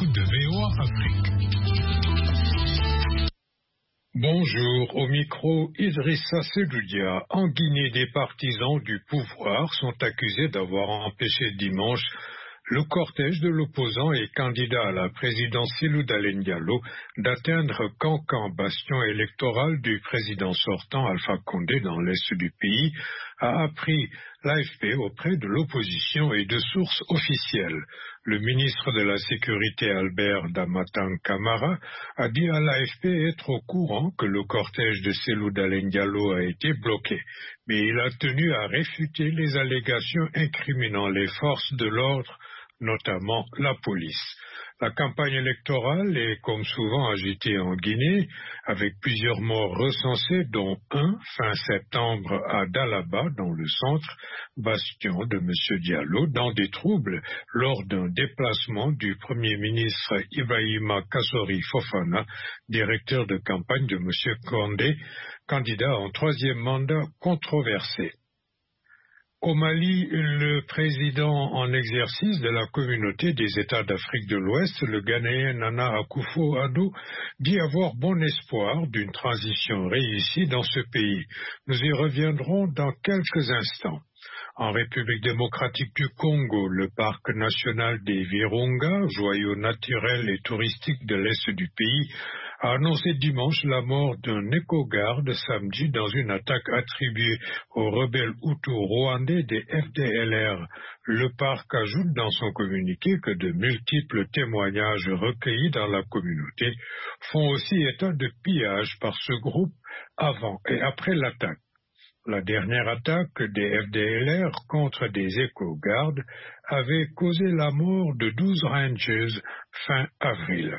l'écoute de VOA Afrique. Bonjour, au micro Idrissa Seloudia. En Guinée, des partisans du pouvoir sont accusés d'avoir empêché dimanche le cortège de l'opposant et candidat à la présidence Cellou Dalein Diallo d'atteindre Kankan, bastion électoral du président sortant Alpha Condé dans l'est du pays, a appris l'AFP auprès de l'opposition et de sources officielles. Le ministre de la Sécurité Albert Damatang Camara a dit à l'AFP être au courant que le cortège de Cellou Dalein Diallo a été bloqué, mais il a tenu à réfuter les allégations incriminant les forces de l'ordre, notamment la police. La campagne électorale est comme souvent agitée en Guinée, avec plusieurs morts recensés, dont un fin septembre à Dalaba, dans le centre, bastion de M. Diallo, dans des troubles lors d'un déplacement du Premier ministre Ibrahima Kassori Fofana, directeur de campagne de M. Condé, candidat en troisième mandat controversé. Au Mali, le président en exercice de la communauté des États d'Afrique de l'Ouest, le Ghanéen Nana Akufo-Addo, dit avoir bon espoir d'une transition réussie dans ce pays. Nous y reviendrons dans quelques instants. En République démocratique du Congo, le parc national des Virunga, joyau naturel et touristique de l'est du pays, a annoncé dimanche la mort d'un éco-garde samedi dans une attaque attribuée aux rebelles hutus rwandais des FDLR. Le parc ajoute dans son communiqué que de multiples témoignages recueillis dans la communauté font aussi état de pillage par ce groupe avant et après l'attaque. La dernière attaque des FDLR contre des éco-gardes avait causé la mort de 12 rangers fin avril.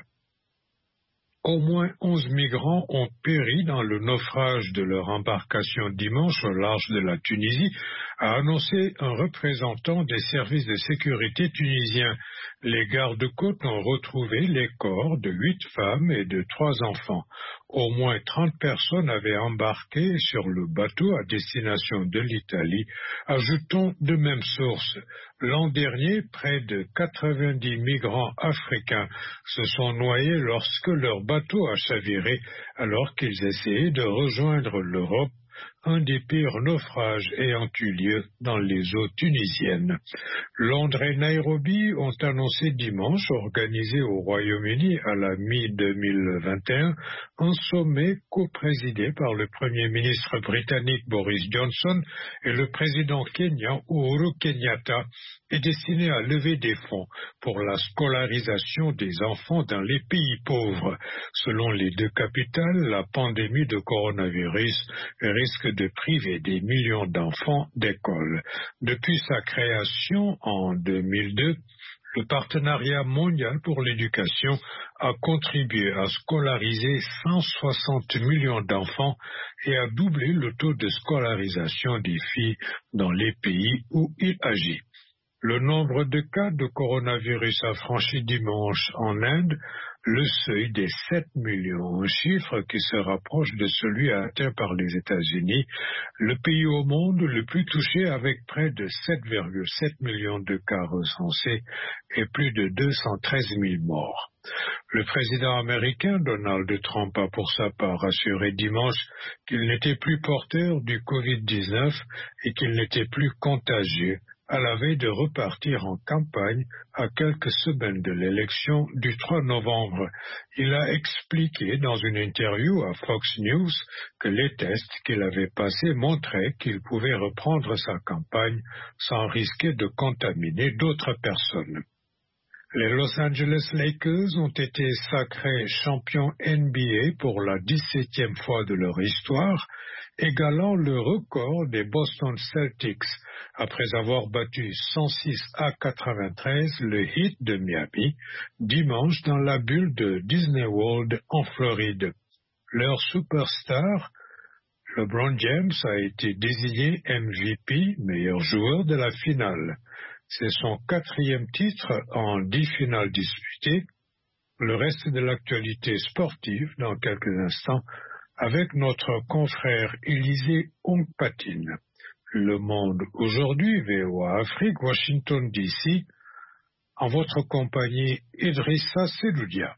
Au moins 11 migrants ont péri dans le naufrage de leur embarcation dimanche au large de la Tunisie, a annoncé un représentant des services de sécurité tunisiens. Les gardes-côtes ont retrouvé les corps de 8 femmes et de 3 enfants. Au moins 30 personnes avaient embarqué sur le bateau à destination de l'Italie, ajoutons de même source. L'an dernier, près de 90 migrants africains se sont noyés lorsque leur bateau a chaviré alors qu'ils essayaient de rejoindre l'Europe, un des pires naufrages ayant eu lieu dans les eaux tunisiennes. Londres et Nairobi ont annoncé dimanche, organisé au Royaume-Uni à la mi-2021, un sommet coprésidé par le Premier ministre britannique Boris Johnson et le président kenyan Uhuru Kenyatta, est destiné à lever des fonds pour la scolarisation des enfants dans les pays pauvres. Selon les deux capitales, la pandémie de coronavirus risque de priver des millions d'enfants d'école. Depuis sa création en 2002, le Partenariat mondial pour l'éducation a contribué à scolariser 160 millions d'enfants et à doubler le taux de scolarisation des filles dans les pays où il agit. Le nombre de cas de coronavirus a franchi dimanche en Inde le seuil des 7 millions, un chiffre qui se rapproche de celui atteint par les États-Unis, le pays au monde le plus touché avec près de 7,7 millions de cas recensés et plus de 213 000 morts. Le président américain Donald Trump a pour sa part assuré dimanche qu'il n'était plus porteur du Covid-19 et qu'il n'était plus contagieux, à la veille de repartir en campagne à quelques semaines de l'élection du 3 novembre. Il a expliqué dans une interview à Fox News que les tests qu'il avait passés montraient qu'il pouvait reprendre sa campagne sans risquer de contaminer d'autres personnes. Les Los Angeles Lakers ont été sacrés champions NBA pour la 17e fois de leur histoire, égalant le record des Boston Celtics après avoir battu 106-93 le Heat de Miami dimanche dans la bulle de Disney World en Floride. Leur superstar, LeBron James, a été désigné MVP, meilleur joueur de la finale. C'est son 4e titre en 10 finales disputées. Le reste de l'actualité sportive dans quelques instants avec notre confrère Élisée Ongpatine. Le Monde aujourd'hui, VOA Afrique, Washington DC, En votre compagnie, Idrissa Seloudia.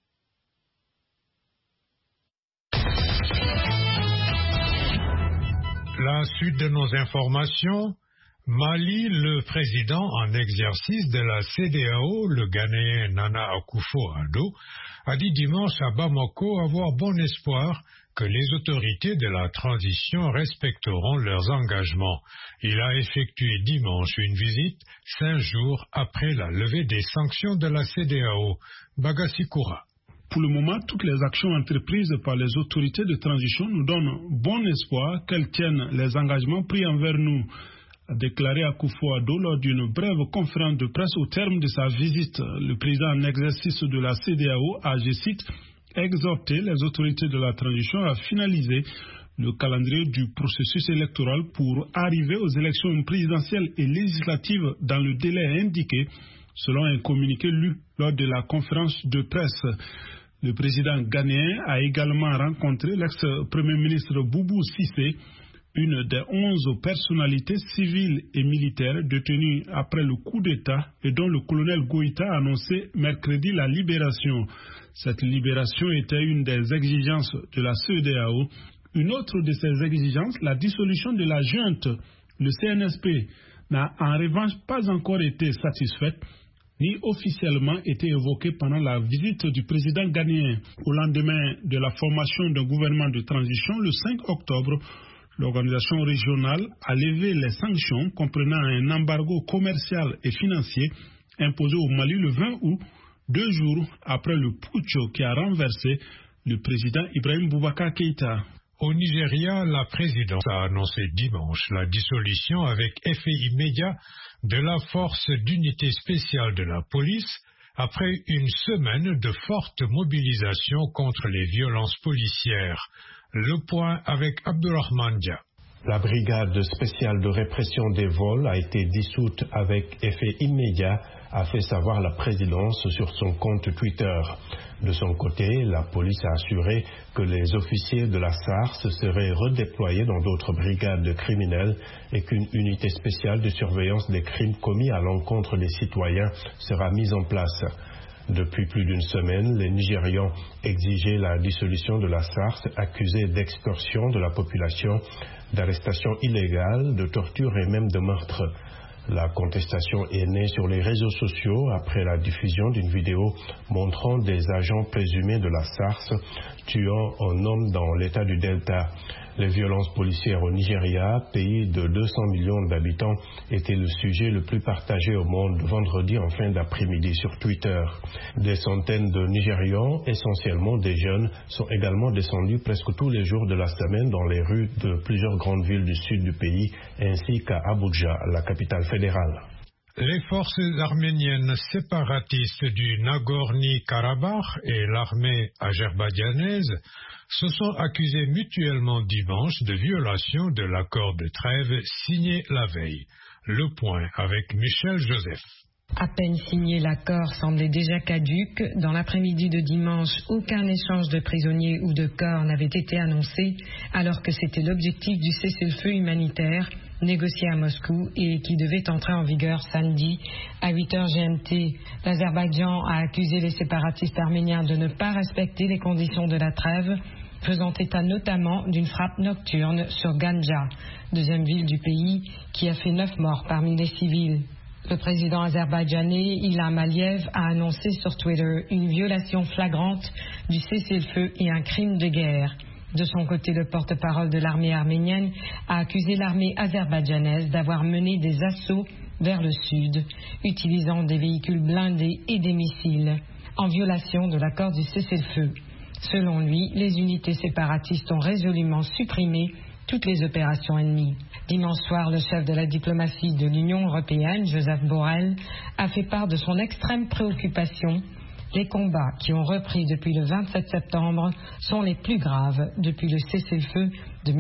La suite de nos informations. Mali, le président en exercice de la CEDEAO, le Ghanéen Nana Akufo-Addo, a dit dimanche à Bamako avoir bon espoir que les autorités de la transition respecteront leurs engagements. Il a effectué dimanche une visite 5 jours après la levée des sanctions de la CEDEAO. Bagassi Koura. Pour le moment, toutes les actions entreprises par les autorités de transition nous donnent bon espoir qu'elles tiennent les engagements pris envers nous, a déclaré Akufo-Addo lors d'une brève conférence de presse au terme de sa visite. Le président en exercice de la CEDEAO a, je cite, exhorté les autorités de la transition à finaliser le calendrier du processus électoral pour arriver aux élections présidentielles et législatives dans le délai indiqué, selon un communiqué lu lors de la conférence de presse. Le président ghanéen a également rencontré l'ex-premier ministre Boubou Cissé, une des 11 personnalités civiles et militaires détenues après le coup d'État et dont le colonel Goïta a annoncé mercredi la libération. Cette libération était une des exigences de la CEDEAO. Une autre de ces exigences, la dissolution de la junte, le CNSP, n'a en revanche pas encore été satisfaite ni officiellement été évoquée pendant la visite du président ghanéen. Au lendemain de la formation d'un gouvernement de transition, le 5 octobre, l'organisation régionale a levé les sanctions comprenant un embargo commercial et financier imposé au Mali le 20 août, 2 jours après le putsch qui a renversé le président Ibrahim Boubacar Keïta. Au Nigeria, la présidence a annoncé dimanche la dissolution avec effet immédiat de la force d'unité spéciale de la police après une semaine de forte mobilisation contre les violences policières. Le point avec Abdurrahman Dia. La brigade spéciale de répression des vols a été dissoute avec effet immédiat, a fait savoir la présidence sur son compte Twitter. De son côté, la police a assuré que les officiers de la SARS seraient redéployés dans d'autres brigades criminelles et qu'une unité spéciale de surveillance des crimes commis à l'encontre des citoyens sera mise en place. Depuis plus d'une semaine, les Nigérians exigeaient la dissolution de la SARS, accusée d'extorsion de la population, d'arrestation illégale, de torture et même de meurtre. La contestation est née sur les réseaux sociaux après la diffusion d'une vidéo montrant des agents présumés de la SARS tuant un homme dans l'état du Delta. Les violences policières au Nigeria, pays de 200 millions d'habitants, étaient le sujet le plus partagé au monde vendredi en fin d'après-midi sur Twitter. Des centaines de Nigérians, essentiellement des jeunes, sont également descendus presque tous les jours de la semaine dans les rues de plusieurs grandes villes du sud du pays, ainsi qu'à Abuja, la capitale fédérale. Les forces arméniennes séparatistes du Nagorno-Karabakh et l'armée azerbaïdjanaise se sont accusées mutuellement dimanche de violation de l'accord de trêve signé la veille. Le point avec Michel Joseph. À peine signé, l'accord semblait déjà caduc. Dans l'après-midi de dimanche, aucun échange de prisonniers ou de corps n'avait été annoncé, alors que c'était l'objectif du cessez-le-feu humanitaire négocié à Moscou et qui devait entrer en vigueur samedi à 8h GMT. L'Azerbaïdjan a accusé les séparatistes arméniens de ne pas respecter les conditions de la trêve, faisant état notamment d'une frappe nocturne sur Ganja, deuxième ville du pays, qui a fait 9 morts parmi les civils. Le président azerbaïdjanais Ilham Aliyev a annoncé sur Twitter une violation flagrante du cessez-le-feu et un crime de guerre. De son côté, le porte-parole de l'armée arménienne a accusé l'armée azerbaïdjanaise d'avoir mené des assauts vers le sud, utilisant des véhicules blindés et des missiles, en violation de l'accord du cessez-le-feu. Selon lui, les unités séparatistes ont résolument supprimé toutes les opérations ennemies. Dimanche soir, le chef de la diplomatie de l'Union européenne, Joseph Borrell, a fait part de son extrême préoccupation. Les combats qui ont repris depuis le 27 septembre sont les plus graves depuis le cessez-le-feu de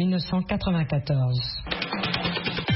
1994.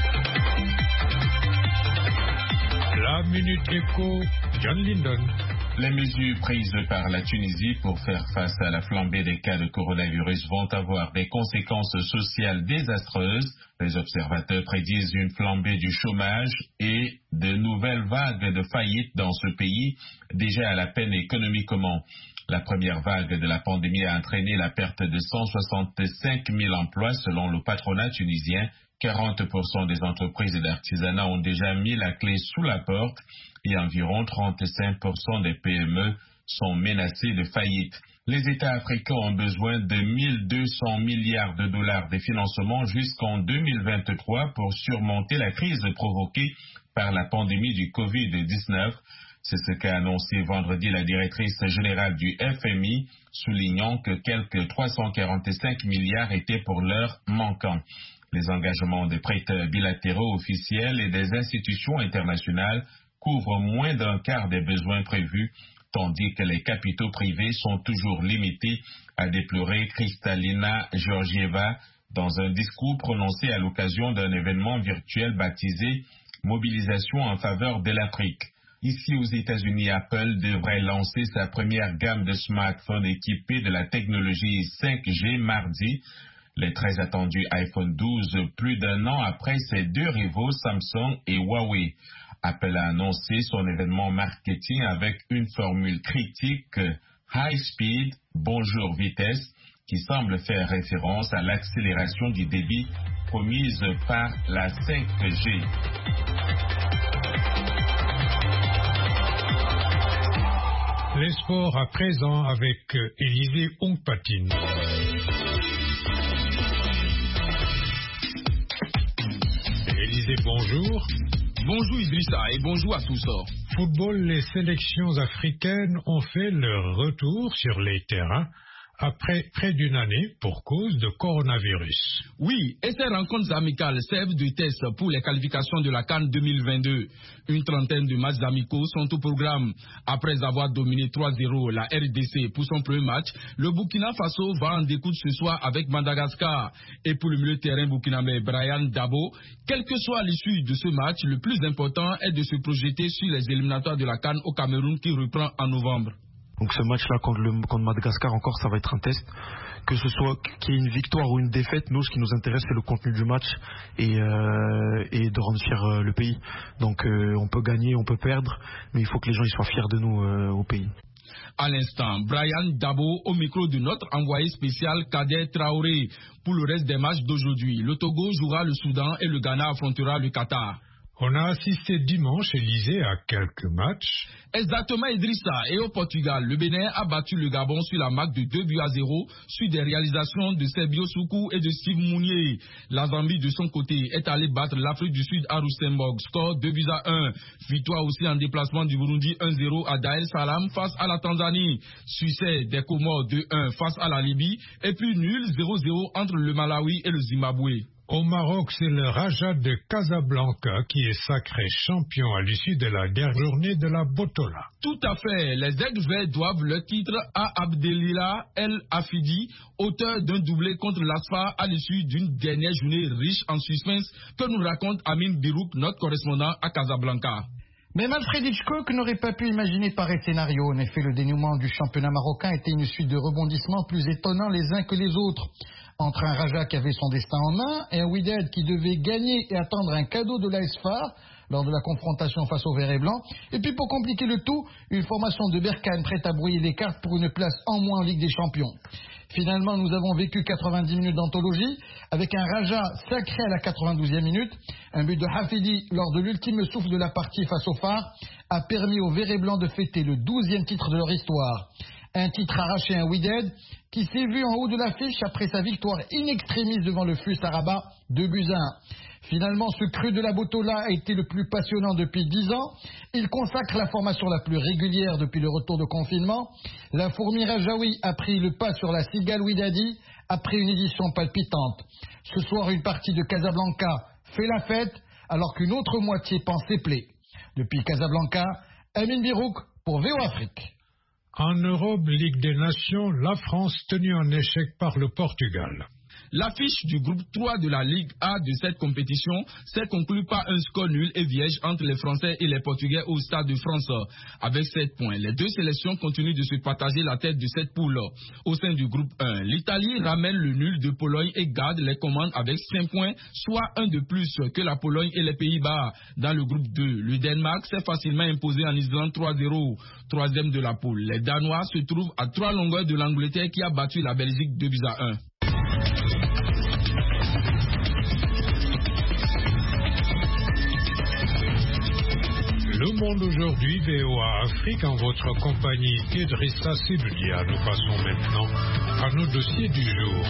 La Minute Écho, John Lindon. Les mesures prises par la Tunisie pour faire face à la flambée des cas de coronavirus vont avoir des conséquences sociales désastreuses. Les observateurs prédisent une flambée du chômage et de nouvelles vagues de faillites dans ce pays, déjà à la peine économiquement. La première vague de la pandémie a entraîné la perte de 165 000 emplois selon le patronat tunisien. 40% des entreprises et d'artisanat ont déjà mis la clé sous la porte et environ 35% des PME sont menacées de faillite. Les États africains ont besoin de 1 200 milliards de dollars de financement jusqu'en 2023 pour surmonter la crise provoquée par la pandémie du Covid-19. C'est ce qu'a annoncé vendredi la directrice générale du FMI, soulignant que quelques 345 milliards étaient pour l'heure manquants. Les engagements des prêteurs bilatéraux officiels et des institutions internationales couvrent moins d'un quart des besoins prévus, tandis que les capitaux privés sont toujours limités, a déploré Kristalina Georgieva dans un discours prononcé à l'occasion d'un événement virtuel baptisé « Mobilisation en faveur de l'Afrique ». Ici aux États-Unis, Apple devrait lancer sa première gamme de smartphones équipés de la technologie 5G mardi. Les très attendus iPhone 12, plus d'un an après ses deux rivaux Samsung et Huawei. Apple a annoncé son événement marketing avec une formule critique High Speed, bonjour vitesse, qui semble faire référence à l'accélération du débit promise par la 5G. Les sports à présent avec Élisée Ongpatine. Élisée, bonjour. Bonjour Idrissa et bonjour à tous. Football, les sélections africaines ont fait leur retour sur les terrains après près d'une année pour cause de coronavirus. Oui, et ces rencontres amicales servent de test pour les qualifications de la CAN 2022. Une trentaine de matchs amicaux sont au programme. Après avoir dominé 3-0 la RDC pour son premier match, le Burkina Faso va en découdre ce soir avec Madagascar. Et pour le milieu de terrain burkinabé Brian Dabo, quelle que soit l'issue de ce match, le plus important est de se projeter sur les éliminatoires de la CAN au Cameroun qui reprend en novembre. Donc ce match-là contre Madagascar encore, ça va être un test. Que ce soit qu'il y ait une victoire ou une défaite, nous, ce qui nous intéresse, c'est le contenu du match et de rendre fier le pays. Donc on peut gagner, on peut perdre, mais il faut que les gens ils soient fiers de nous au pays. À l'instant, Brian Dabo au micro de notre envoyé spécial Kader Traoré. Pour le reste des matchs d'aujourd'hui, le Togo jouera le Soudan et le Ghana affrontera le Qatar. On a assisté dimanche, Élisée, à quelques matchs. Exactement, Idrissa. Et au Portugal, le Bénin a battu le Gabon sur la marque de 2-0 sur des réalisations de Sebio Soukou et de Steve Mounier. La Zambie, de son côté, est allée battre l'Afrique du Sud à Rustenburg. Score 2-1. Victoire aussi en déplacement du Burundi 1-0 à Dar es Salaam face à la Tanzanie. Succès des Comores 2-1 face à la Libye. Et puis nul 0-0 entre le Malawi et le Zimbabwe. Au Maroc, c'est le Raja de Casablanca qui est sacré champion à l'issue de la dernière journée de la Botola. Tout à fait. Les Aigles Verts doivent le titre à Abdelila El Afidi, auteur d'un doublé contre l'Asfa à l'issue d'une dernière journée riche en suspense que nous raconte Amin Birouk, notre correspondant à Casablanca. Mais Manfred Hitchcock n'aurait pas pu imaginer pareil scénario. En effet, le dénouement du championnat marocain était une suite de rebondissements plus étonnants les uns que les autres. Entre un Raja qui avait son destin en main et un Wydad qui devait gagner et attendre un cadeau de l'AS FAR lors de la confrontation face au Vert et Blanc. Et puis pour compliquer le tout, une formation de Berkane prête à brouiller les cartes pour une place en moins en Ligue des Champions. Finalement, nous avons vécu 90 minutes d'anthologie avec un Raja sacré à la 92e minute. Un but de Hafidi lors de l'ultime souffle de la partie face au Phare a permis aux Verts et Blancs de fêter le 12e titre de leur histoire. Un titre arraché à un Wydad qui s'est vu en haut de l'affiche après sa victoire in extremis devant le FUS Rabat 2-1. Finalement, ce cru de la Botola a été le plus passionnant depuis 10 ans. Il consacre la formation la plus régulière depuis le retour de confinement. La fourmi Rajaoui a pris le pas sur la cigale Wydadi après une édition palpitante. Ce soir, une partie de Casablanca fait la fête alors qu'une autre moitié pense ses plaies. Depuis Casablanca, Amin Birouk pour VO Afrique. En Europe, Ligue des Nations, la France tenue en échec par le Portugal. L'affiche du groupe 3 de la Ligue A de cette compétition s'est conclue par un score nul et vierge entre les Français et les Portugais au Stade de France. Avec 7 points, les deux sélections continuent de se partager la tête de cette poule. Au sein du groupe 1, l'Italie ramène le nul de Pologne et garde les commandes avec 5 points, soit un de plus que la Pologne et les Pays-Bas. Dans le groupe 2, le Danemark s'est facilement imposé en Islande 3-0, troisième de la poule. Les Danois se trouvent à 3 longueurs de l'Angleterre qui a battu la Belgique 2-1. Le Monde aujourd'hui, VOA Afrique, en votre compagnie Idrissa Seloudia. Nous passons maintenant à nos dossiers du jour.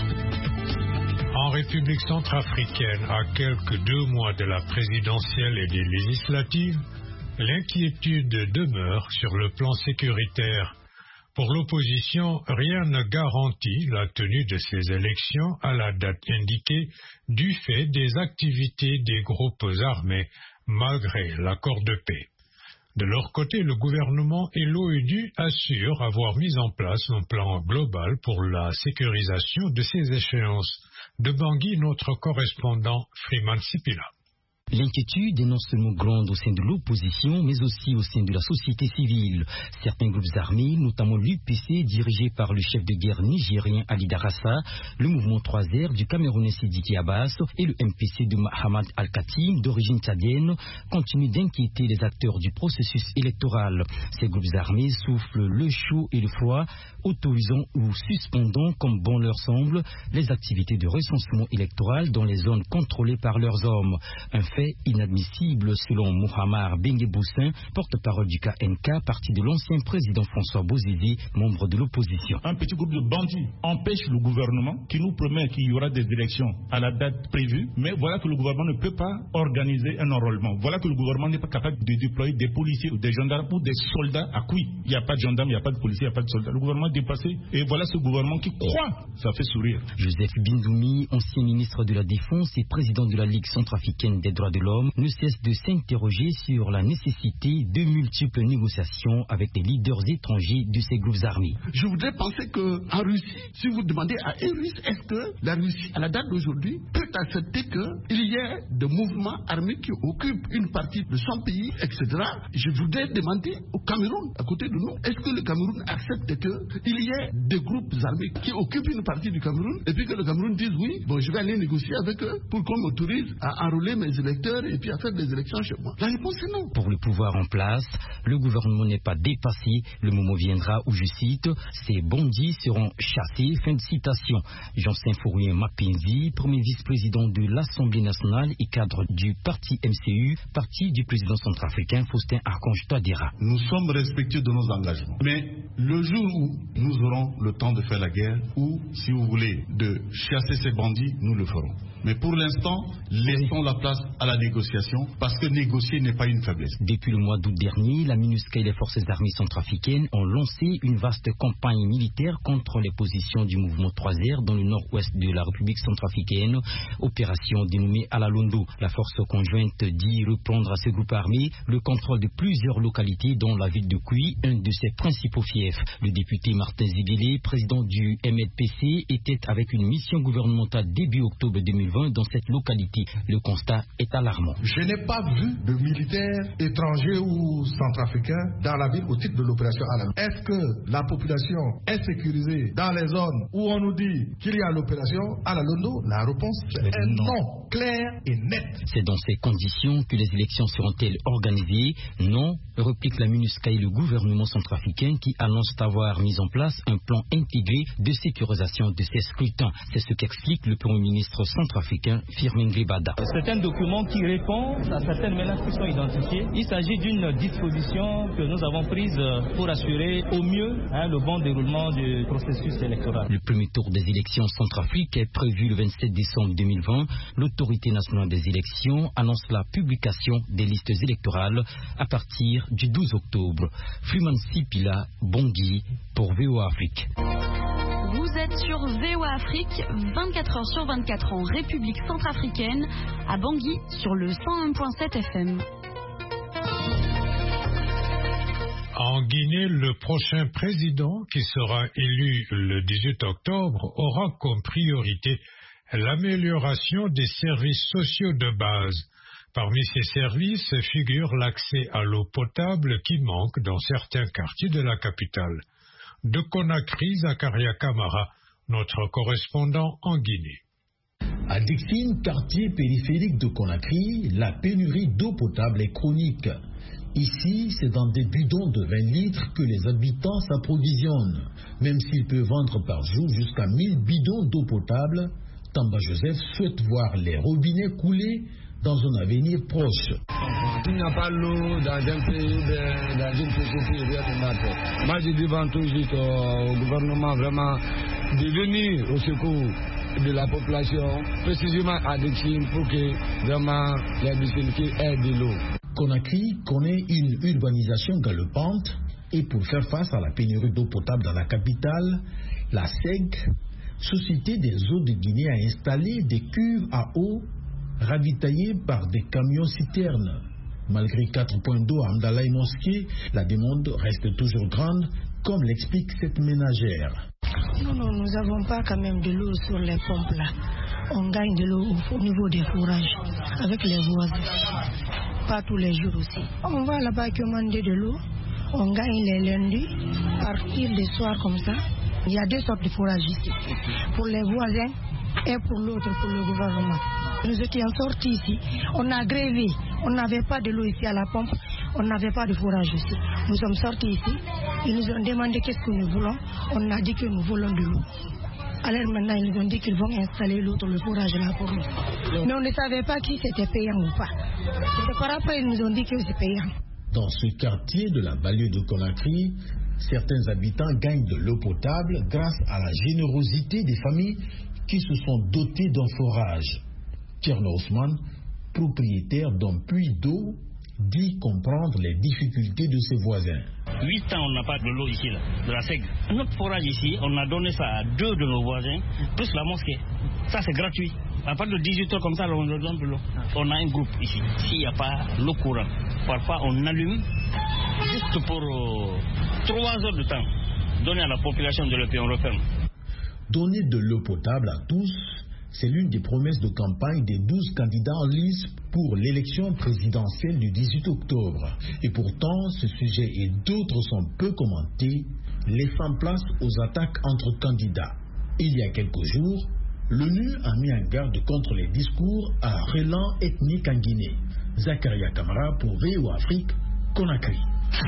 En République centrafricaine, à quelques 2 mois de la présidentielle et des législatives, l'inquiétude demeure sur le plan sécuritaire. Pour l'opposition, rien ne garantit la tenue de ces élections à la date indiquée du fait des activités des groupes armés, malgré l'accord de paix. De leur côté, le gouvernement et l'ONU assurent avoir mis en place un plan global pour la sécurisation de ces échéances. De Bangui, notre correspondant Freeman Sipila. L'inquiétude est non seulement grande au sein de l'opposition, mais aussi au sein de la société civile. Certains groupes armés, notamment l'UPC, dirigé par le chef de guerre nigérien Ali Darassa, le mouvement 3R du Camerounais Sidiki Abbas et le MPC de Mahamad Al-Khatim, d'origine tchadienne, continuent d'inquiéter les acteurs du processus électoral. Ces groupes armés soufflent le chaud et le froid, autorisant ou suspendant, comme bon leur semble, les activités de recensement électoral dans les zones contrôlées par leurs hommes. Un fait inadmissible selon Mohamed Bengue-Boussin, porte-parole du KNK, parti de l'ancien président François Bozizé, membre de l'opposition. Un petit groupe de bandits empêche le gouvernement qui nous promet qu'il y aura des élections à la date prévue, mais voilà que le gouvernement ne peut pas organiser un enrôlement. Voilà que le gouvernement n'est pas capable de déployer des policiers ou des gendarmes ou des soldats à Koui. Il n'y a pas de gendarmes, il n'y a pas de policiers, il n'y a pas de soldats. Le gouvernement est dépassé et voilà ce gouvernement qui croit. Ça fait sourire. Joseph Bindoumi, ancien ministre de la Défense et président de la Ligue centrafricaine des droits de l'homme, ne cesse de s'interroger sur la nécessité de multiples négociations avec les leaders étrangers de ces groupes armés. Je voudrais penser qu'en Russie, si vous demandez à un Russe, est-ce que la Russie, à la date d'aujourd'hui, peut accepter qu'il y ait des mouvements armés qui occupent une partie de son pays, etc. Je voudrais demander au Cameroun, à côté de nous, est-ce que le Cameroun accepte qu'il y ait des groupes armés qui occupent une partie du Cameroun et puis que le Cameroun dise oui, bon, je vais aller négocier avec eux pour qu'on m'autorise à enrôler mes électeurs et puis à faire des élections chez moi. La réponse est non. Pour le pouvoir en place, le gouvernement n'est pas dépassé. Le moment viendra où, je cite, ces bandits seront chassés. Fin de citation. Jean-Symphorien Mapenzi, premier vice-président de l'Assemblée nationale et cadre du parti MCU, parti du président centrafricain Faustin Archange Touadéra. Nous sommes respectueux de nos engagements. Mais le jour où nous aurons le temps de faire la guerre, ou, si vous voulez, de chasser ces bandits, nous le ferons. Mais pour l'instant, laissons la place à la négociation, parce que négocier n'est pas une faiblesse. Depuis le mois d'août dernier, la MINUSCA et les forces armées centrafricaines ont lancé une vaste campagne militaire contre les positions du mouvement 3R dans le nord-ouest de la République centrafricaine, opération dénommée Alalondo. La force conjointe dit reprendre à ce groupe armé le contrôle de plusieurs localités, dont la ville de Koui, un de ses principaux fiefs. Le député Martin Zibélé, président du MLPC, était avec une mission gouvernementale début octobre 2020 dans cette localité. Le constat est alarmant. Je n'ai pas vu de militaires étrangers ou centrafricains dans la ville au titre de l'opération Alalondo. Est-ce que la population est sécurisée dans les zones où on nous dit qu'il y a l'opération Alalondo? La réponse est non, claire et nette. C'est dans ces conditions que les élections seront-elles organisées? Non, réplique la MINUSCA et le gouvernement centrafricain qui annonce avoir mis en place un plan intégré de sécurisation de ces scrutins. C'est ce qu'explique le Premier ministre centrafricain Firmin Gribada. C'est un document qui répond à certaines menaces qui sont identifiées. Il s'agit d'une disposition que nous avons prise pour assurer au mieux le bon déroulement du processus électoral. Le premier tour des élections Centrafrique est prévu le 27 décembre 2020. L'autorité nationale des élections annonce la publication des listes électorales à partir du 12 octobre. Freeman Sipila, Bangui, pour VOA Afrique. Vous êtes sur VOA Afrique, 24 heures sur 24 en République centrafricaine, à Bangui sur le 101.7 FM. En Guinée, le prochain président qui sera élu le 18 octobre aura comme priorité l'amélioration des services sociaux de base. Parmi ces services figure l'accès à l'eau potable qui manque dans certains quartiers de la capitale. De Conakry, Zakaria Kamara, notre correspondant en Guinée. À Dixine, quartier périphérique de Conakry, la pénurie d'eau potable est chronique. Ici, c'est dans des bidons de 20 litres que les habitants s'approvisionnent. Même s'il peut vendre par jour jusqu'à 1000 bidons d'eau potable, Tamba Joseph souhaite voir les robinets couler dans un avenir proche. Il n'y a pas l'eau dans un pays, dans une société, rien de mal. Moi, je demande toujours au gouvernement vraiment de venir au secours de la population, précisément à Dixine, pour que vraiment les difficultés aient de l'eau. Conakry connaît une urbanisation galopante et pour faire face à la pénurie d'eau potable dans la capitale, la SEG, Société des eaux de Guinée, a installé des cuves à eau ravitaillées par des camions-citernes. Malgré 4 points d'eau à Amdala et Mosquée, la demande reste toujours grande, comme l'explique cette ménagère. Non, nous n'avons pas quand même de l'eau sur les pompes là. On gagne de l'eau au niveau des fourrages avec les voisins. Pas tous les jours aussi. On va là-bas commander de l'eau. On gagne les lundis, partir des soirs comme ça. Il y a 2 sortes de fourrages ici. Pour les voisins et pour l'autre, pour le gouvernement. Nous étions sortis ici. On a grévé. On n'avait pas de l'eau ici à la pompe. On n'avait pas de fourrage ici. Nous sommes sortis ici. Ils nous ont demandé qu'est-ce que nous voulons. On a dit que nous voulons de l'eau. Alors maintenant, ils nous ont dit qu'ils vont installer l'autre, le fourrage là pour nous. Mais on ne savait pas qui c'était payant ou pas. Et par après, ils nous ont dit que c'est payant. Dans ce quartier de la banlieue de Conakry, certains habitants gagnent de l'eau potable grâce à la générosité des familles qui se sont dotées d'un forage. Tierno Ousmane, propriétaire d'un puits d'eau, dit comprendre les difficultés de ses voisins. 8 ans, on n'a pas de l'eau ici, là, de la SEG. Notre forage ici, on a donné ça à 2 de nos voisins, plus la mosquée. Ça, c'est gratuit. À partir de 18 heures comme ça, on leur donne de l'eau. On a un groupe ici. S'il n'y a pas l'eau courante, parfois on allume juste pour 3 heures de temps. Donner à la population de l'eau, puis on referme. Donner de l'eau potable à tous, c'est l'une des promesses de campagne des 12 candidats en lice pour l'élection présidentielle du 18 octobre. Et pourtant, ce sujet et d'autres sont peu commentés, laissant place aux attaques entre candidats. Il y a quelques jours, l'ONU a mis en garde contre les discours à relents ethniques en Guinée. Zakaria Kamara pour VOA Afrique, Conakry.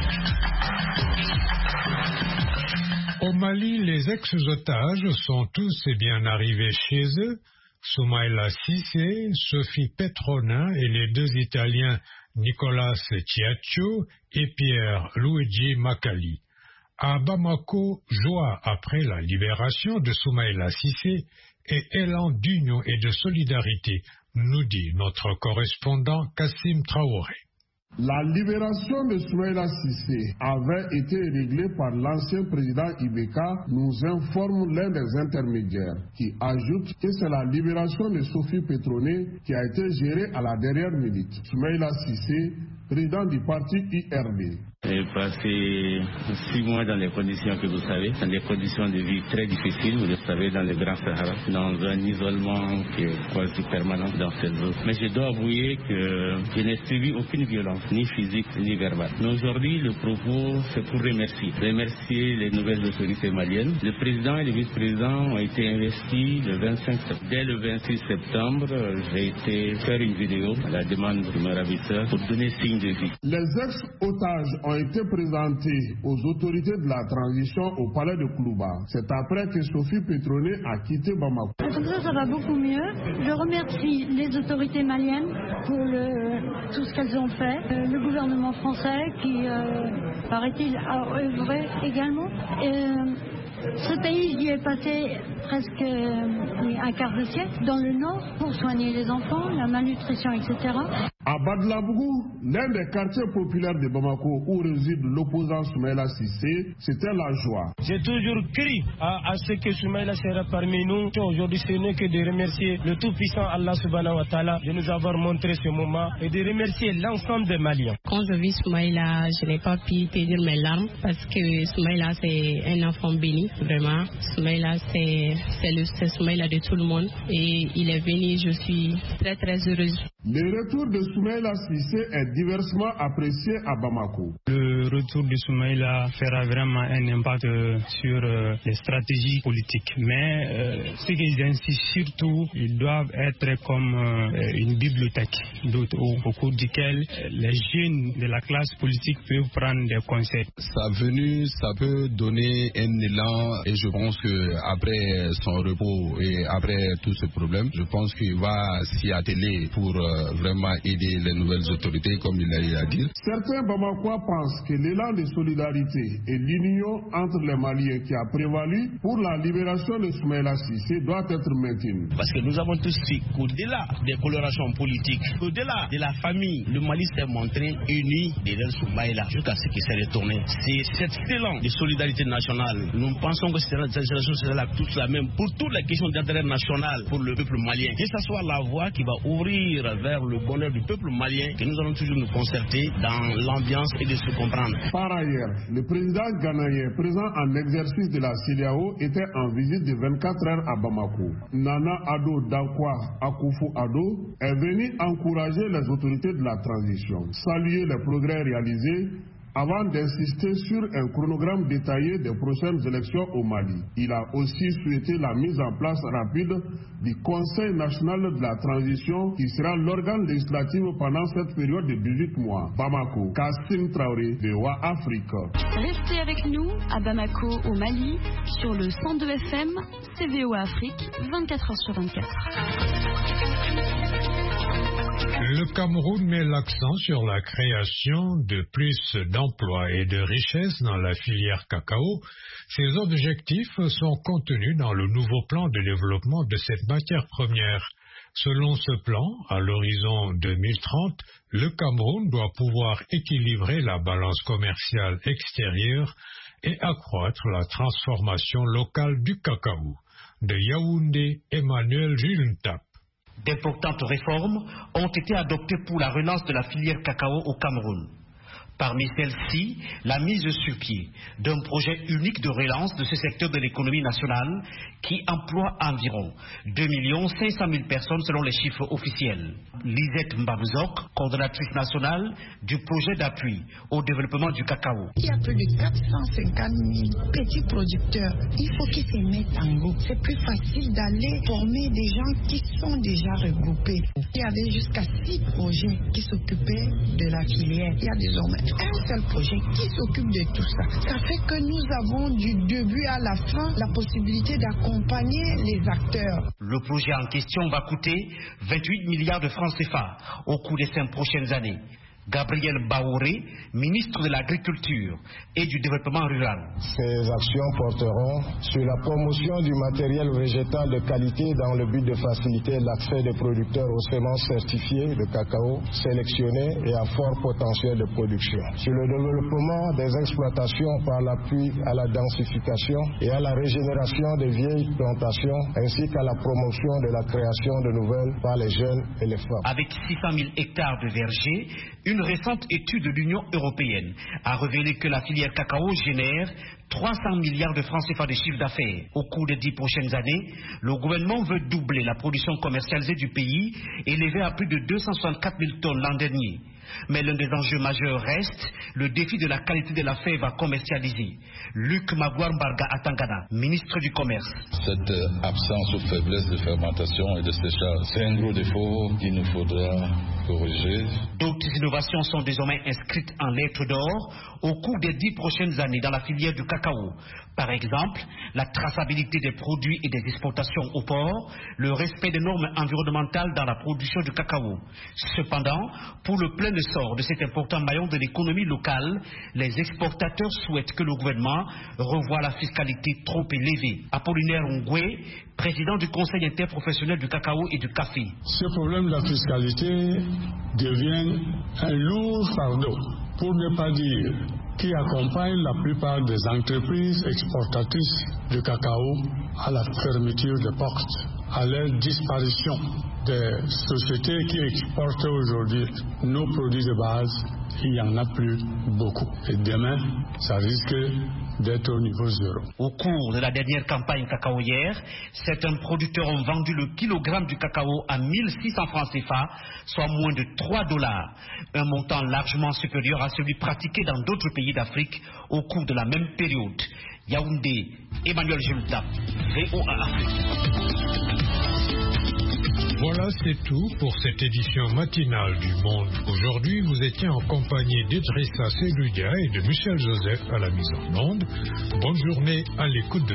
Au Mali, les ex-otages sont tous et bien arrivés chez eux. Soumaïla Cissé, Sophie Petronin et les 2 Italiens Nicolas Ciaccio et Pierre Luigi Macali. À Bamako, joie après la libération de Soumaïla Cissé et élan d'union et de solidarité, nous dit notre correspondant Kassim Traoré. La libération de Soumaïla Cissé avait été réglée par l'ancien président Ibeka, nous informe l'un des intermédiaires, qui ajoute que c'est la libération de Sophie Petroné qui a été gérée à la dernière minute. Soumaïla Cissé, président du parti IRD. J'ai passé 6 mois dans les conditions que vous savez, dans des conditions de vie très difficiles, vous le savez, dans le Grand Sahara, dans un isolement qui est quasi permanent dans cette zone. Mais je dois avouer que je n'ai subi aucune violence, ni physique, ni verbale. Mais aujourd'hui, le propos, c'est pour remercier les nouvelles autorités maliennes. Le président et le vice-président ont été investis le 25 septembre. Dès le 26 septembre, j'ai été faire une vidéo à la demande de mon ravisseur pour donner signe de vie. Les ex-otages ont été présentés aux autorités de la transition au palais de Koulouba. C'est après que Sophie Petroné a quitté Bamako. Comme ça va beaucoup mieux. Je remercie les autorités maliennes pour tout ce qu'elles ont fait. Le gouvernement français qui, paraît-il, a œuvré également. Ce pays, j'y ai passé presque un quart de siècle dans le nord pour soigner les enfants, la malnutrition, etc. À Badlabougou, l'un des quartiers populaires de Bamako où réside l'opposant Soumaïla Cissé, c'était la joie. J'ai toujours cru à ce que Soumaïla sera parmi nous. Aujourd'hui, ce n'est que de remercier le tout-puissant Allah subhanahu wa ta'ala de nous avoir montré ce moment et de remercier l'ensemble des Maliens. Quand je vis Soumaïla, je n'ai pas pu tenir mes larmes parce que Soumaïla, c'est un enfant béni, vraiment. Soumaïla, c'est le Soumaïla de tout le monde et il est béni, je suis très très heureuse. Le retour de Soumaïla Cissé est diversement apprécié à Bamako. Le retour de Soumaïla fera vraiment un impact sur les stratégies politiques. Mais ce qu'ils insistent surtout, ils doivent être comme une bibliothèque au cours duquel les jeunes de la classe politique peuvent prendre des conseils. Sa venue, ça peut donner un élan et je pense qu'après son repos et après tout ce problème, je pense qu'il va s'y atteler pour vraiment aider les nouvelles autorités, comme il a eu à dire. Certains Bamakois pensent que l'élan de solidarité et l'union entre les Maliens qui a prévalu pour la libération de Soumaïla Cissé doit être maintenu. Parce que nous avons tous su qu'au-delà des colorations politiques, au-delà de la famille, le Mali s'est montré uni derrière Soumaïla jusqu'à ce qu'il s'est retourné. C'est cet élan de solidarité nationale. Nous pensons que cette génération sera toute la même pour toutes les questions d'intérêt national pour le peuple malien. Que ce soit la voie qui va ouvrir vers le bonheur du peuple malien, que nous allons toujours nous concerter dans l'ambiance et de se comprendre. Par ailleurs, le président ghanéen présent en exercice de la CEDEAO était en visite de 24 heures à Bamako. Nana Addo Dankwa Akufo-Addo est venu encourager les autorités de la transition, saluer les progrès réalisés avant d'insister sur un chronogramme détaillé des prochaines élections au Mali. Il a aussi souhaité la mise en place rapide du Conseil national de la transition qui sera l'organe législatif pendant cette période de 18 mois. Bamako, Kassim Traoré, VOA Afrique. Restez avec nous à Bamako au Mali sur le 102 FM, c'est VOA Afrique, 24h/24. Le Cameroun met l'accent sur la création de plus d'emplois et de richesses dans la filière cacao. Ces objectifs sont contenus dans le nouveau plan de développement de cette matière première. Selon ce plan, à l'horizon 2030, le Cameroun doit pouvoir équilibrer la balance commerciale extérieure et accroître la transformation locale du cacao. De Yaoundé, Emmanuel Julentap. D'importantes réformes ont été adoptées pour la relance de la filière cacao au Cameroun. Parmi celles-ci, la mise sur pied d'un projet unique de relance de ce secteur de l'économie nationale qui emploie environ 2 500 000 personnes selon les chiffres officiels. Lisette Mbabzok, coordonnatrice nationale du projet d'appui au développement du cacao. Il y a plus de 450 000 petits producteurs. Il faut qu'ils se mettent en groupe. C'est plus facile d'aller former des gens qui sont déjà regroupés. Il y avait jusqu'à 6 projets qui s'occupaient de la filière. Il y a désormais un seul projet qui s'occupe de tout ça. Ça fait que nous avons du début à la fin la possibilité d'accompagner les acteurs. Le projet en question va coûter 28 milliards de francs CFA au cours des 5 prochaines années. Gabriel Baouré, ministre de l'Agriculture et du Développement rural. Ces actions porteront sur la promotion du matériel végétal de qualité dans le but de faciliter l'accès des producteurs aux semences certifiées de cacao sélectionnées et à fort potentiel de production. Sur le développement des exploitations par l'appui à la densification et à la régénération des vieilles plantations ainsi qu'à la promotion de la création de nouvelles par les jeunes et les femmes. Avec 600 000 hectares de vergers, une récente étude de l'Union européenne a révélé que la filière cacao génère 300 milliards de francs CFA de chiffre d'affaires. Au cours des 10 prochaines années, le gouvernement veut doubler la production commercialisée du pays, élevée à plus de 264 000 tonnes l'an dernier. Mais l'un des enjeux majeurs reste le défi de la qualité de la fève à commercialiser. Luc Magouar Mbarga Atangana, ministre du Commerce. Cette absence ou faiblesse de fermentation et de séchage, c'est un gros défaut qu'il nous faudra corriger. D'autres innovations sont désormais inscrites en lettres d'or au cours des 10 prochaines années dans la filière du cacao cacao. Par exemple, la traçabilité des produits et des exportations au port, le respect des normes environnementales dans la production du cacao. Cependant, pour le plein essor de cet important maillon de l'économie locale, les exportateurs souhaitent que le gouvernement revoie la fiscalité trop élevée. Apollinaire Ngwe, président du Conseil interprofessionnel du cacao et du café. Ce problème de la fiscalité devient un lourd fardeau, pour ne pas dire qui accompagne la plupart des entreprises exportatrices de cacao à la fermeture des portes, à leur disparition. Des sociétés qui exportent aujourd'hui nos produits de base, il n'y en a plus beaucoup. Et demain, ça risque d'être au niveau zéro. Au cours de la dernière campagne cacaoyère, certains producteurs ont vendu le kilogramme du cacao à 1600 francs CFA, soit moins de $3, un montant largement supérieur à celui pratiqué dans d'autres pays d'Afrique au cours de la même période. Yaoundé, Emmanuel Julta, VOA Afrique. Voilà, c'est tout pour cette édition matinale du Monde. Aujourd'hui, vous étiez en compagnie d'Idrissa Seloudia et de Michel Joseph à la mise en onde. Bonne journée à l'écoute de